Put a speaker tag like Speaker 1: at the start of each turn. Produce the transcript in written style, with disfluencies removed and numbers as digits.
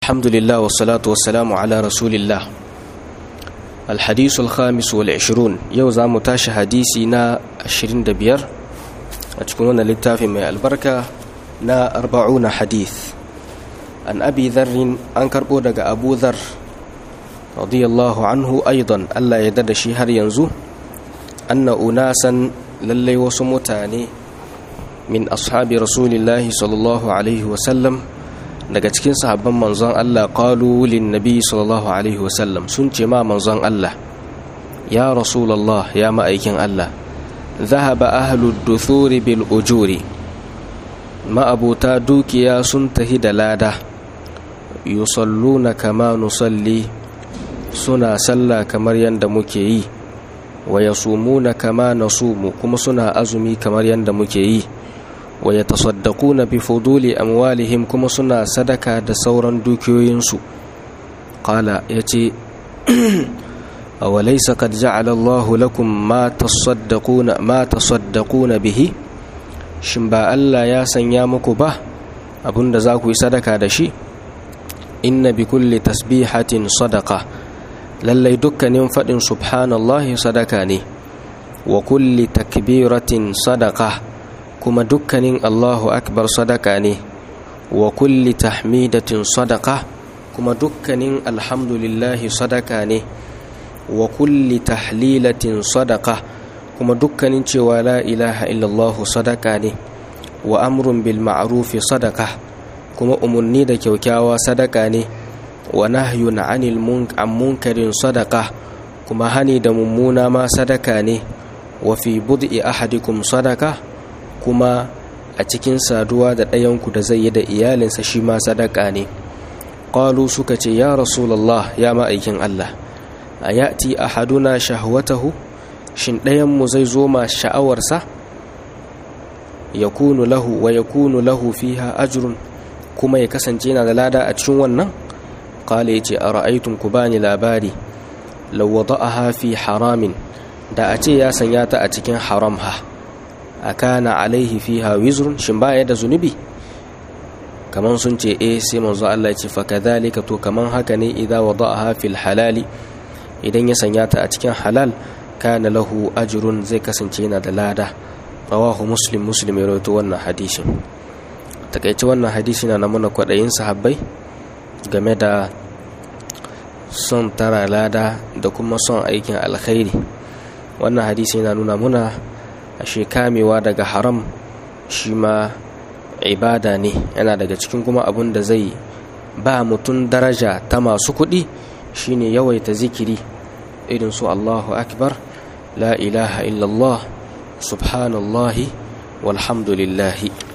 Speaker 1: الحمد لله والصلاة والسلام على رسول الله. الحديث الخامس والعشرون يوزع متاش حديثنا 25 أتكونون للتافي من البركة نا 40 حديث. عن أبي ذر أنكر بودك أبو ذر رضي الله عنه أيضا ألا يدد شهر ينزو أن أناسا للي وسمتاني من أصحاب رسول الله صلى الله عليه وسلم daga cikin sahabban manzon Allah qalu lin nabi sallallahu alaihi wasallam sun ce ma manzon Allah ya rasulullah ya ma'aikin Allah dhahaba ahlud duthuri bil ujuri ma abuta dukiya sun tahi da lada yusalluna kama nusalli suna salla kamar yanda muke yi wa yasumuna kama nasumu kuma suna azumi kamar yanda muke yi wa yatasaddaquna bi fuduli amwalihim kuma suna sadaka da sauran dukiyoyinsu qala yace awalaysa qad ja'ala Allahu lakum ma tasaddaquna bihi shin ba Allah ya sanya muku ba abunda za ku yi sadaka da shi inna bi kulli tasbihatin sadaqa lallai dukkanin fadin subhanallahi sadaka ne wa kulli takbiratin sadaqa kuma dukkanin Allahu akbar sadaka ne wa kulli tahmidatin sadaka kuma dukkanin alhamdulillahi sadaka ne wa kulli tahlilatin sadaka kuma dukkanin cewa la ilaha illallah sadaka ne wa amrun bil ma'rufi sadaka kuma umunni da kyaukyawa sadaka ne wa nahyun 'anil munkarin sadaka kuma hani da mummuna ma sadaka ne wa fi bud'i ahadikum sadaka kuma a cikin saduwa da ɗayanku da zai yi da iyalinsa shi ma sadaka ne qalu suka ce ya rasulullah ya ma'aikin Allah ayati ahaduna shahwatahu shin ɗayanmu zai zo ma sha'awarsa yakunu lahu fiha ajrun kuma ya kasance yana da lada a cikin wannan qala yace ara'aytum kubani labari law wada'aha fi haramin da a ce ya sanya ta a cikin haram akana alaihi fiha wizrun shin baya da zunubi kaman sun ce sai manzo Allah ya ce fa kadhalika to kaman haka ne idza wada'aha fil halali idan ya sanya ta a cikin halal kana lahu ajrun zai kasance yana da lada rawahu muslim ya rawaito wannan hadisin takeice wannan hadisi na nuna kwadayin sahabbai game da son tara lada da kuma son aikin alkhairi. Wannan hadisi yana nuna muna ashe kamewa daga haram shi ma ibada ne, yana daga cikin kuma abun da zai ba mutum daraja ta masu kuɗi shine yawaita zikiri irin su Allahu akbar, la ilaha illallah, subhanallahi walhamdulillahi.